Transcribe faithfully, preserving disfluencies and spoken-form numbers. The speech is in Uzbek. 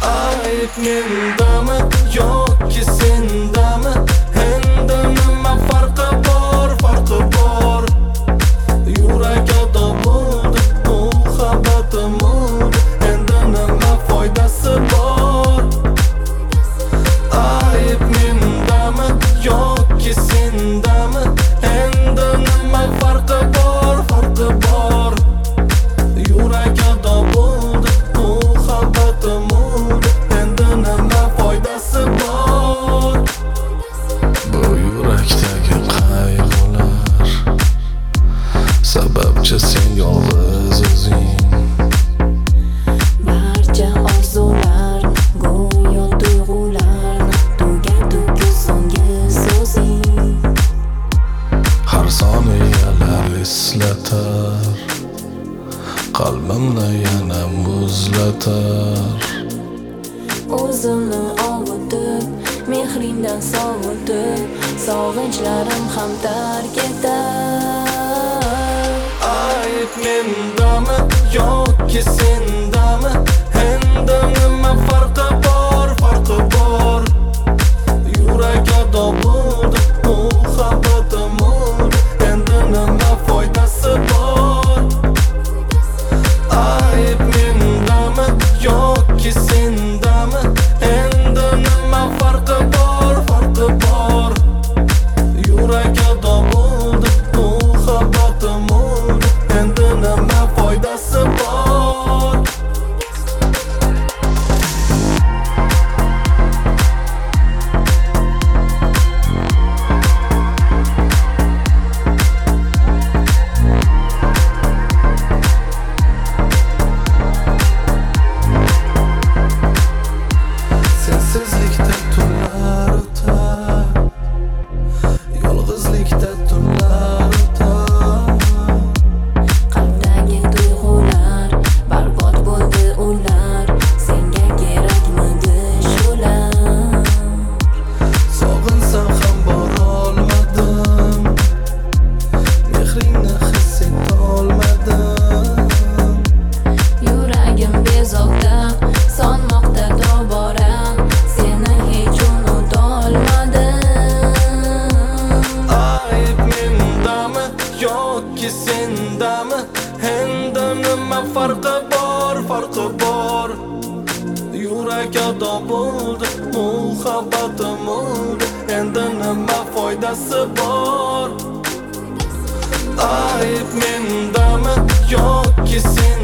Ayb mendami yoki sendami? Endi nima farqi bor, farqi bor. Yurak ado bo'ldi, muhabbatim o'ldi. Endi nima foydasi bor? Ayb mendami yoki sendami? Endi nima farqi bor, farqi bor. Yurak ado bo'ldi, muhabbatim o'ldi. Endi nima foydasi bor? Bu yurakdagi qayg'ular sababchi sen yolg'iz o'zing. Barcha orzular, go'yo tuyg'ular, tugatib so'nggi so'zing. Har soniyalar eslatar, qalbimni yana muzlatar. O'zimni ovutib, mehringdan sovutib, sog'inchlarim ham tark etar. Ayb mendami yoki sendami? Endi nima farqi bor, farqi bor. Yurak ado bo'ldi, muhabbatim o'ldi. Endi nima foydasi bor? Ayb mendami yoki sendami? Endi nima farqi bor, farqi bor. Yurak ado bo'ldi, muhabbatim o'ldi. Endi nima foydasi bor? Sensizlikda tunlar o'tar, yolg'izlikda tunlar o'tar. Qalbdagi tuyg'ular, barbod bo'ldi ular, senga kerakmidi shular. Sog'insam ham borolmadim, mehringni his etolmadim. Yuragim bezovta, sonmoqda tobora, seni hech unutolmadim. Ayb mendami yoki sendami? Endi nima farqi bor, farqi bor. Yurak ado bo'ldi, muhabbatim o'ldi. Endi nima foydasi bor? Ayb mendami yoki sen